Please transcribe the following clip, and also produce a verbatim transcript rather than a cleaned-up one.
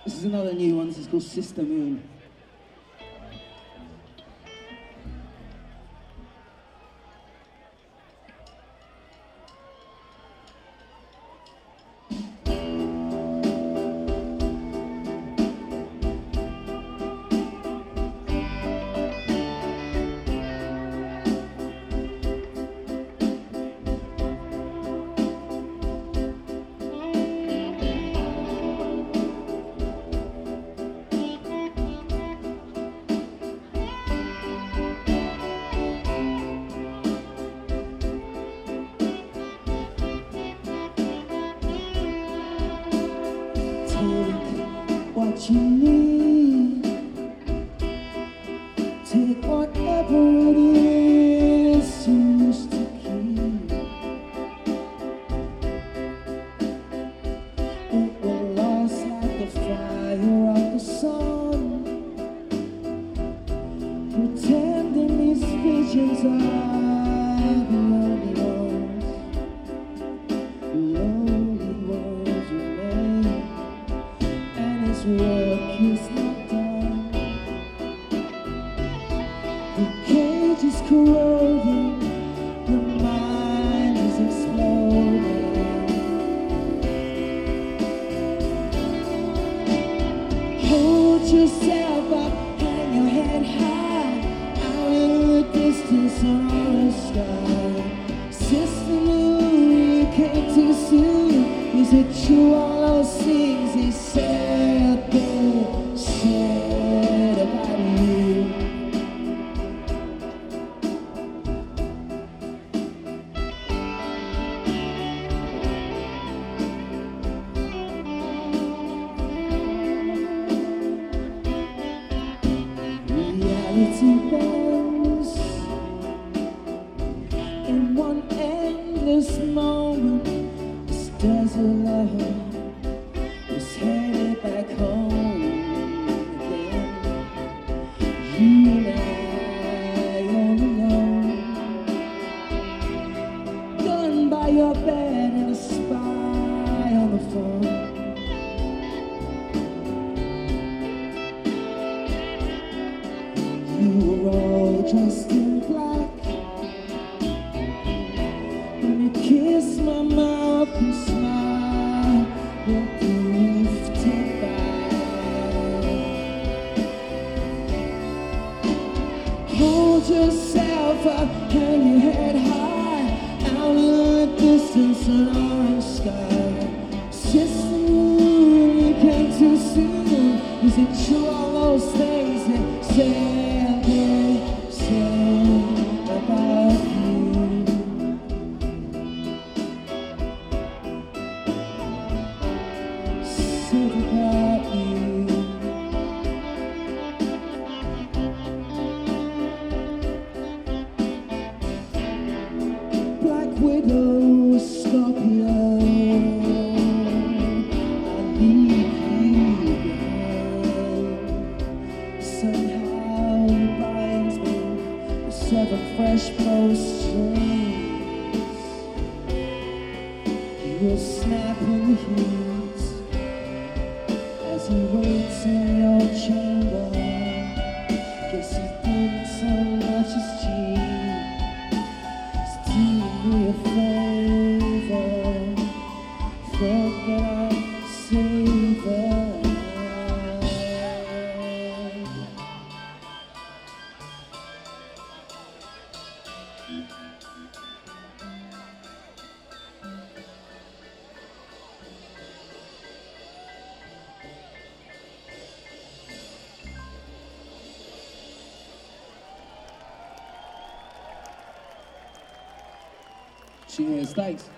This is another new one. This is called Sister Moon. What you need, take whatever it is you used to keep. It will last like the fire of the sun, pretending these visions are the only ones, the only ones remain. Work is not done. The cage is corroding, your mind is exploding. Hold yourself up, hang your head high, out in the distance on the sky. Sister Moon, you came too soon. Is it true all those things he said, they said about you? Reality bends in one endless moment. Desert lover was headed back home again. You and I all alone, gun by your bed and a spy on the phone. You were all dressed in black when you kissed my mouth and smile, your drifted by. Hold yourself up, hang your head high, out in the distance, an orange sky. Sister Moon, you came too soon. Is it true all those things they said, they said about you? About you. Black Widow, Scorpio, I leave you behind. Somehow it binds me with seven fresh bowstrings. You'll snap in the heat as he waits in your chamber. Guess he didn't so much as cheat. Still do me a favor, thought that I'd save her. Cheers, thanks.